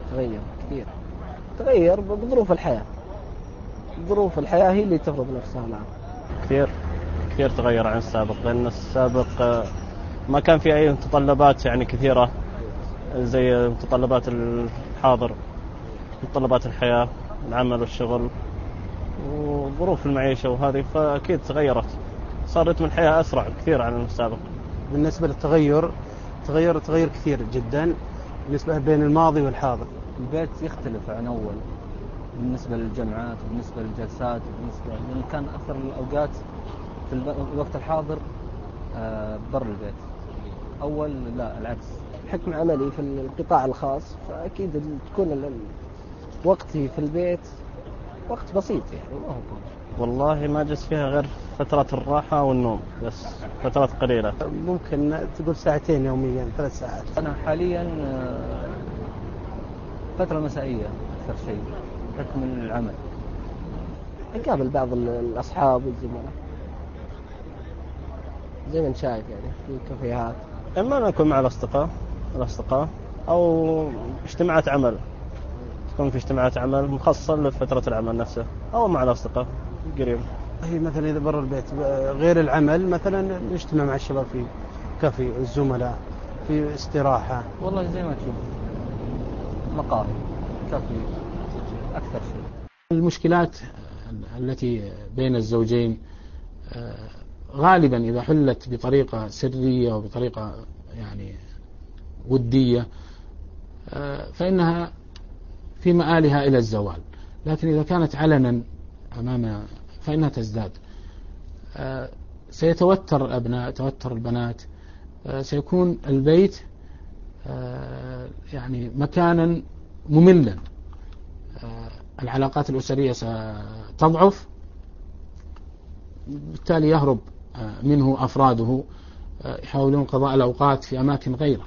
تغير كثير، تغير بظروف الحياة. ظروف الحياة هي اللي تفرض نفسها الآن. كثير كثير تغير عن السابق، لأن السابق ما كان في أي متطلبات يعني كثيرة زي متطلبات الحاضر، متطلبات الحياة، العمل والشغل وظروف المعيشة وهذه، فأكيد تغيرت، صار رتم الحياة أسرع كثير عن السابق. بالنسبة للتغير، تغير كثير جدا بالنسبة بين الماضي والحاضر. البيت يختلف عن أول بالنسبة للجمعات وبالنسبة للجلسات لأن كان أكثر الأوقات في الوقت الحاضر برا البيت. أول لا، العكس. بحكم عملي في القطاع الخاص فأكيد تكون وقتي في البيت وقت بسيط، يعني ما هو طويل. والله ما جلس فيها غير فترة الراحة والنوم، بس فترات قليلة. ممكن تقول ساعتين يوميا، 3 ساعات. أنا حاليا فترة مسائية أكثر شيء بحكم العمل. أقابل بعض الأصحاب والزملاء زي ما انت شايف يعني في الكافيهات. إما نكون مع الأصدقاء أو اجتماعات عمل، تكون في اجتماعات عمل مخصصة لفترة العمل نفسه، أو مع الأصدقاء قريب. هي مثلا إذا برا البيت غير العمل، مثلا نجتمع مع الشباب في كافي، الزملاء في استراحة. والله زي ما تشوف مقاهي، كافي أكثر شيء. المشكلات التي بين الزوجين غالبا إذا حلت بطريقة سرية وبطريقة يعني ودية فإنها في مآلها إلى الزوال، لكن إذا كانت علنا أمام فإنها تزداد. سيتوتر الأبناء، توتر البنات، سيكون البيت يعني مكانا مملا، العلاقات الأسرية ستضعف، بالتالي يهرب منه أفراده، يحاولون قضاء الأوقات في أماكن غيره.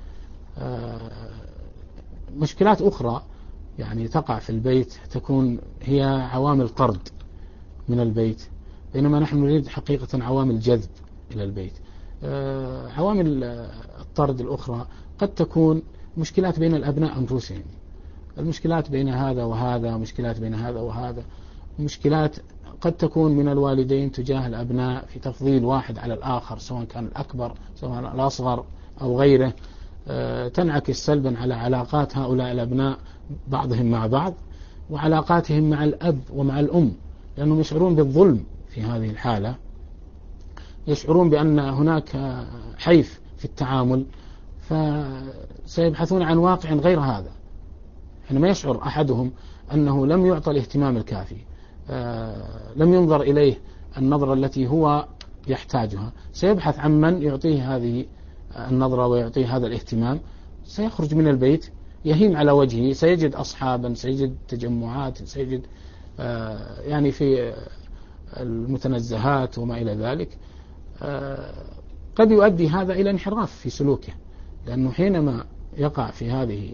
مشكلات أخرى يعني تقع في البيت تكون هي عوامل طرد من البيت، بينما نحن نريد حقيقة عوامل جذب إلى البيت. عوامل الطرد الأخرى قد تكون مشكلات بين الأبناء أنفسهم، المشكلات بين هذا وهذا، مشكلات بين هذا وهذا، مشكلات قد تكون من الوالدين تجاه الأبناء في تفضيل واحد على الآخر، سواء كان الأكبر سواء الأصغر أو غيره، تنعكس سلبا على علاقات هؤلاء الأبناء بعضهم مع بعض وعلاقاتهم مع الأب ومع الأم، لأنهم يشعرون بالظلم في هذه الحالة، يشعرون بأن هناك حيف في التعامل، فسيبحثون عن واقع غير هذا. حينما يشعر أحدهم أنه لم يعطى الاهتمام الكافي، لم ينظر إليه النظرة التي هو يحتاجها، سيبحث عن من يعطيه هذه النظرة ويعطيه هذا الاهتمام، سيخرج من البيت يهيم على وجهه، سيجد أصحابا، سيجد تجمعات، سيجد يعني في المتنزهات وما إلى ذلك. قد يؤدي هذا إلى انحراف في سلوكه، لأنه حينما يقع في هذه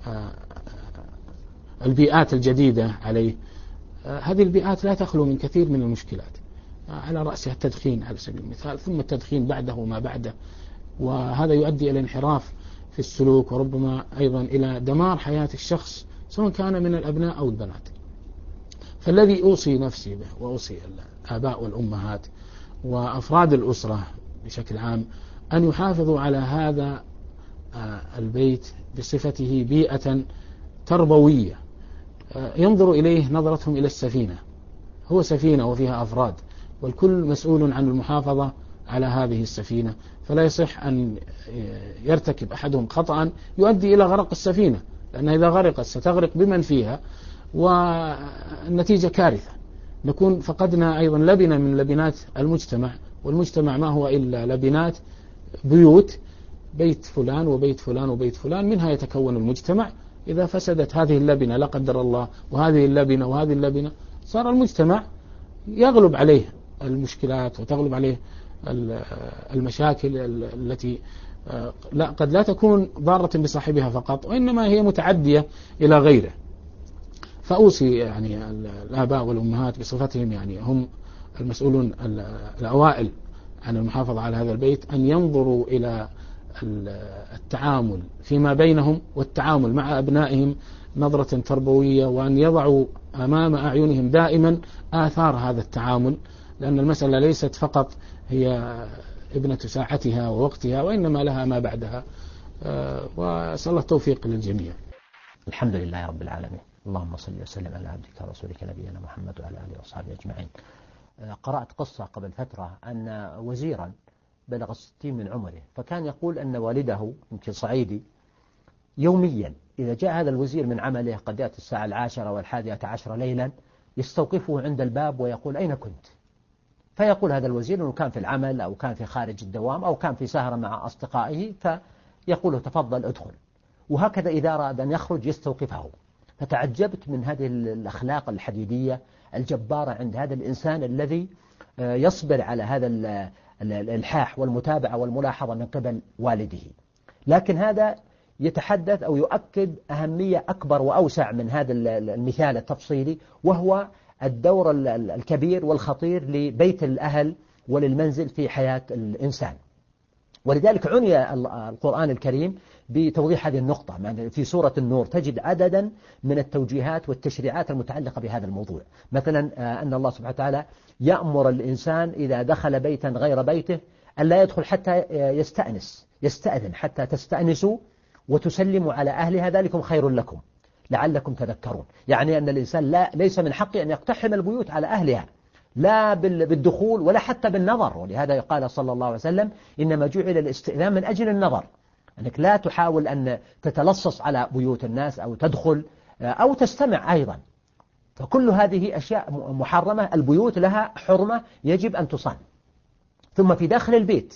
البيئات الجديدة عليه، هذه البيئات لا تخلو من كثير من المشكلات، على رأسها التدخين على سبيل المثال، ثم التدخين بعده وما بعده، وهذا يؤدي إلى انحراف في السلوك، وربما أيضا إلى دمار حياة الشخص سواء كان من الأبناء أو البنات. فالذي أوصي نفسي به وأوصي الآباء والأمهات وأفراد الأسرة بشكل عام أن يحافظوا على هذا البيت بصفته بيئة تربوية، ينظر إليه نظرتهم إلى السفينة، هو سفينة وفيها أفراد، والكل مسؤول عن المحافظة على هذه السفينة، فلا يصح أن يرتكب أحدهم خطأ يؤدي إلى غرق السفينة، لأن إذا غرقت ستغرق بمن فيها والنتيجة كارثة، نكون فقدنا أيضا لبنة من لبنات المجتمع، والمجتمع ما هو إلا لبنات بيوت، بيت فلان وبيت فلان وبيت فلان، منها يتكون المجتمع. إذا فسدت هذه اللبنة لا قدر الله وهذه اللبنة وهذه اللبنة، صار المجتمع يغلب عليه المشكلات وتغلب عليه المشاكل التي قد لا تكون ضارة بصاحبها فقط، وإنما هي متعدية إلى غيره. فأوصي يعني الآباء والأمهات بصفتهم يعني هم المسؤولون الأوائل عن المحافظة على هذا البيت أن ينظروا إلى التعامل فيما بينهم والتعامل مع أبنائهم نظرة تربوية، وأن يضعوا أمام أعينهم دائما آثار هذا التعامل، لأن المسألة ليست فقط هي ابنة ساعتها ووقتها، وإنما لها ما بعدها. وأسأل الله التوفيق للجميع. الحمد لله رب العالمين، اللهم صل وسلم على عبدك ورسولك نبينا محمد وعلى آله وصحبه أجمعين. قرأت قصة قبل فترة أن وزيرا بلغ 60 من عمره، فكان يقول أن والده يمكن صعيدي يوميا إذا جاء هذا الوزير من عمله قد يأتي الساعة 10 و11 ليلا يستوقفه عند الباب ويقول أين كنت؟ فيقول هذا الوزير أنه كان في العمل أو كان في خارج الدوام أو كان في سهرة مع أصدقائه، فيقول له تفضل ادخل. وهكذا إذا أراد أن يخرج يستوقفه. فتعجبت من هذه الأخلاق الحديدية الجبارة عند هذا الإنسان الذي يصبر على هذا الإلحاح والمتابعة والملاحظة من قبل والده. لكن هذا يتحدث أو يؤكد أهمية أكبر وأوسع من هذا المثال التفصيلي، وهو الدور الكبير والخطير لبيت الأهل وللمنزل في حياة الإنسان. ولذلك عني القرآن الكريم بتوضيح هذه النقطة. في سورة النور تجد عددا من التوجيهات والتشريعات المتعلقة بهذا الموضوع. مثلا أن الله سبحانه وتعالى يأمر الإنسان إذا دخل بيتا غير بيته أن لا يدخل حتى يستأذن حتى تستأنسوا وتسلموا على أهلها، ذلكم خير لكم لعلكم تذكرون. يعني أن الإنسان ليس من حقه أن يقتحم البيوت على أهلها، لا بالدخول ولا حتى بالنظر. ولهذا قال صلى الله عليه وسلم إنما جعل الاستئذان من أجل النظر، أنك لا تحاول أن تتلصص على بيوت الناس أو تدخل أو تستمع أيضا. فكل هذه أشياء محرمة، البيوت لها حرمة يجب أن تصان. ثم في داخل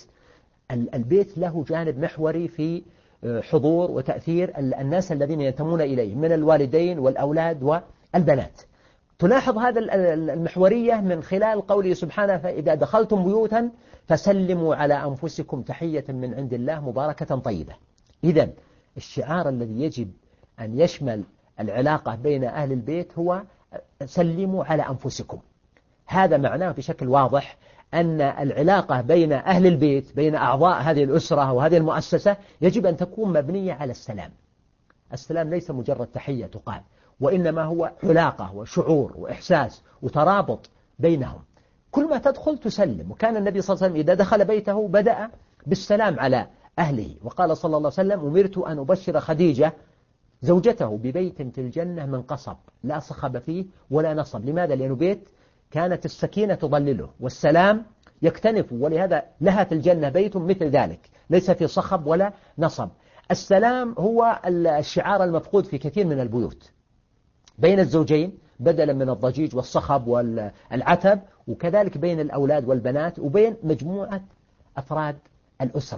البيت له جانب محوري في حضور وتأثير الناس الذين ينتمون إليه من الوالدين والأولاد والبنات. تلاحظ هذا المحورية من خلال قوله سبحانه فإذا دخلتم بيوتا فسلموا على أنفسكم تحية من عند الله مباركة طيبة. إذن الشعار الذي يجب أن يشمل العلاقة بين أهل البيت هو سلموا على أنفسكم. هذا معناه بشكل واضح أن العلاقة بين أهل البيت بين أعضاء هذه الأسرة وهذه المؤسسة يجب أن تكون مبنية على السلام. السلام ليس مجرد تحية تقال، وإنما هو علاقة وشعور وإحساس وترابط بينهم. كل ما تدخل تسلم. وكان النبي صلى الله عليه وسلم إذا دخل بيته بدأ بالسلام على أهله. وقال صلى الله عليه وسلم أمرت أن أبشر خديجة زوجته ببيت في الجنة من قصب لا صخب فيه ولا نصب. لماذا؟ لأنه بيت كانت السكينة تظلله والسلام يكتنف، ولهذا لها في الجنة بيت مثل ذلك ليس في صخب ولا نصب. السلام هو الشعار المفقود في كثير من البيوت بين الزوجين بدلا من الضجيج والصخب والعتب، وكذلك بين الأولاد والبنات وبين مجموعة أفراد الأسرة.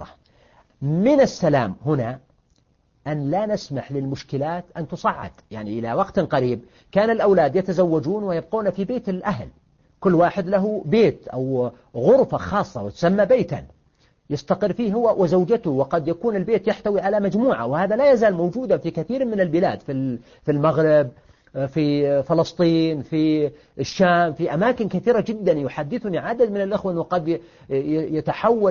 من السلام هنا أن لا نسمح للمشكلات أن تصعد. يعني إلى وقت قريب كان الأولاد يتزوجون ويبقون في بيت الأهل، كل واحد له بيت أو غرفة خاصة وتسمى بيتا يستقر فيه هو وزوجته، وقد يكون البيت يحتوي على مجموعة. وهذا لا يزال موجودا في كثير من البلاد، في المغرب، في فلسطين، في الشام، في أماكن كثيرة جدا. يحدثني عدد من الأخوة أنه قد يتحول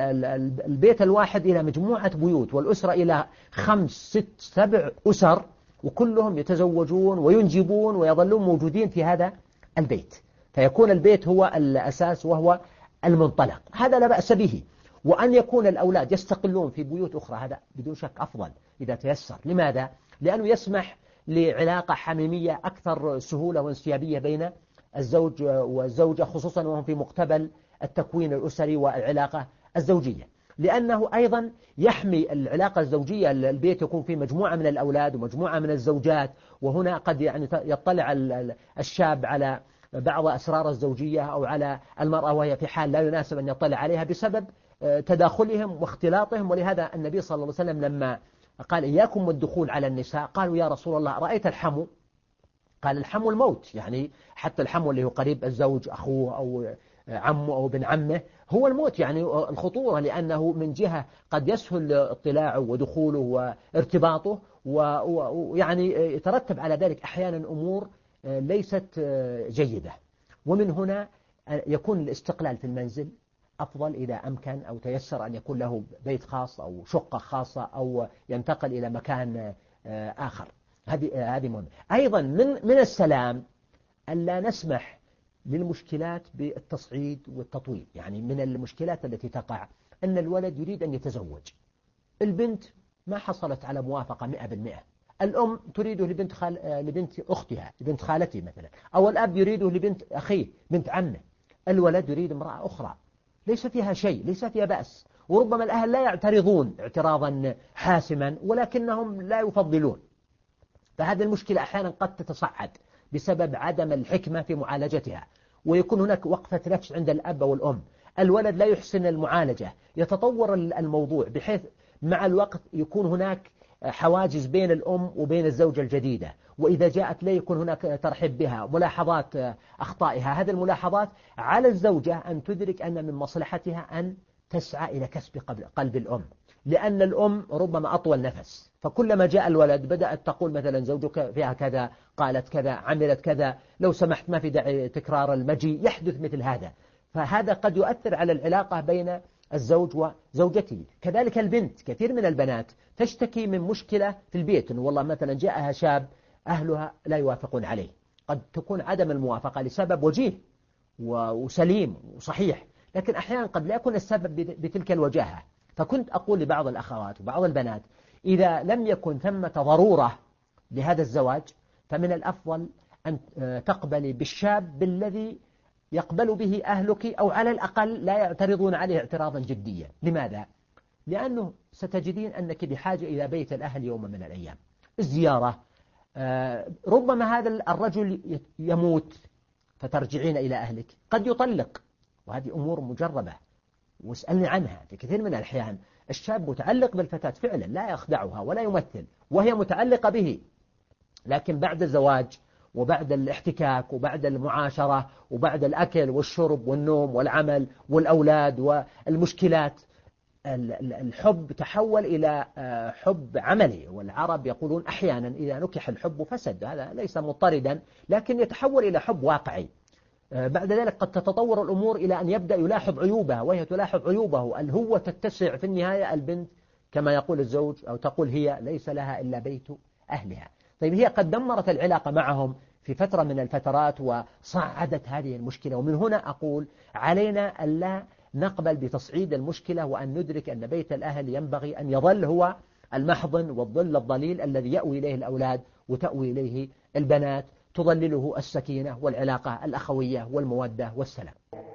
البيت الواحد إلى مجموعة بيوت، والأسرة إلى 5 6 7 أسر، وكلهم يتزوجون وينجبون ويظلون موجودين في هذا البيت. فيكون البيت هو الأساس وهو المنطلق. هذا لا بأس به. وأن يكون الأولاد يستقلون في بيوت أخرى هذا بدون شك أفضل إذا تيسر. لماذا؟ لأنه يسمح لعلاقة حميمية أكثر سهولة وانسيابية بين الزوج والزوجة، خصوصا وهم في مقتبل التكوين الأسري والعلاقة الزوجية. لأنه أيضا يحمي العلاقة الزوجية. البيت يكون فيه مجموعة من الأولاد ومجموعة من الزوجات، وهنا قد يعني يطلع الشاب على بعض أسرار الزوجية أو على المرأة وهي في حال لا يناسب أن يطلع عليها بسبب تداخلهم واختلاطهم. ولهذا النبي صلى الله عليه وسلم لما قال إياكم والدخول على النساء قالوا يا رسول الله رأيت الحمو؟ قال الحمو الموت. يعني حتى الحمو اللي هو قريب الزوج أخوه أو عمه أو ابن عمه هو الموت، يعني الخطورة، لأنه من جهة قد يسهل اطلاعه ودخوله وارتباطه، ويعني يترتب على ذلك أحيانا أمور ليست جيدة. ومن هنا يكون الاستقلال في المنزل أفضل إذا أمكن أو تيسر أن يكون له بيت خاص أو شقة خاصة أو ينتقل إلى مكان آخر. هذه مهمة. أيضا من السلام ألا نسمح للمشكلات بالتصعيد والتطويل. يعني من المشكلات التي تقع أن الولد يريد أن يتزوج، البنت ما حصلت على موافقة 100%، الأم تريده لبنت أختها، لبنت خالته مثلا، أو الأب يريده لبنت أخيه، بنت عمه، الولد يريد امرأة أخرى ليس فيها شيء، ليس فيها بأس، وربما الأهل لا يعترضون اعتراضا حاسما ولكنهم لا يفضلون. فهذه المشكلة أحيانا قد تتصعد بسبب عدم الحكمة في معالجتها، ويكون هناك وقفة نفس عند الأب والأم، الولد لا يحسن المعالجة، يتطور الموضوع بحيث مع الوقت يكون هناك حواجز بين الأم وبين الزوجة الجديدة، وإذا جاءت لا يكون هناك ترحيب بها، ملاحظات أخطائها. هذه الملاحظات على الزوجة أن تدرك أن من مصلحتها أن تسعى إلى كسب قلب الأم، لأن الأم ربما أطول نفس، فكلما جاء الولد بدأت تقول مثلا زوجك فيها كذا، قالت كذا، عملت كذا، لو سمحت ما في داعي تكرار المجيء، يحدث مثل هذا، فهذا قد يؤثر على العلاقة بين الزوج وزوجته. كذلك البنت، كثير من البنات تشتكي من مشكلة في البيت، إنه والله مثلا جاءها شاب أهلها لا يوافقون عليه، قد تكون عدم الموافقة لسبب وجيه وسليم وصحيح، لكن أحيانا قد لا يكون السبب بتلك الوجاهة. فكنت أقول لبعض الأخوات وبعض البنات إذا لم يكن ثمة ضرورة لهذا الزواج فمن الأفضل أن تقبلي بالشاب الذي يقبل به أهلك، أو على الأقل لا يعترضون عليه اعتراضا جديا. لماذا؟ لأنه ستجدين أنك بحاجة إلى بيت الأهل يوم من الأيام، الزيارة، ربما هذا الرجل يموت فترجعين إلى أهلك، قد يطلق، وهذه أمور مجربة واسألني عنها. في كثير من الأحيان الشاب متعلق بالفتاة فعلا لا يخدعها ولا يمثل، وهي متعلقة به، لكن بعد الزواج وبعد الاحتكاك وبعد المعاشرة وبعد الأكل والشرب والنوم والعمل والأولاد والمشكلات، الحب تحول إلى حب عملي، والعرب يقولون أحيانا إذا نكح الحب فسد، هذا ليس مضطردا لكن يتحول إلى حب واقعي. بعد ذلك قد تتطور الأمور إلى أن يبدأ يلاحظ عيوبها وهي تلاحظ عيوبه، الهوة تتسع، في النهاية البنت كما يقول الزوج أو تقول هي ليس لها إلا بيت أهلها. طيب هي قد دمرت العلاقة معهم في فترة من الفترات وصعدت هذه المشكلة، ومن هنا أقول علينا ألا نقبل بتصعيد المشكلة، وأن ندرك أن بيت الأهل ينبغي أن يظل هو المحضن والظل الظليل الذي يأوي إليه الأولاد وتأوي إليه البنات، تظلله السكينة والعلاقة الأخوية والمودة والسلام.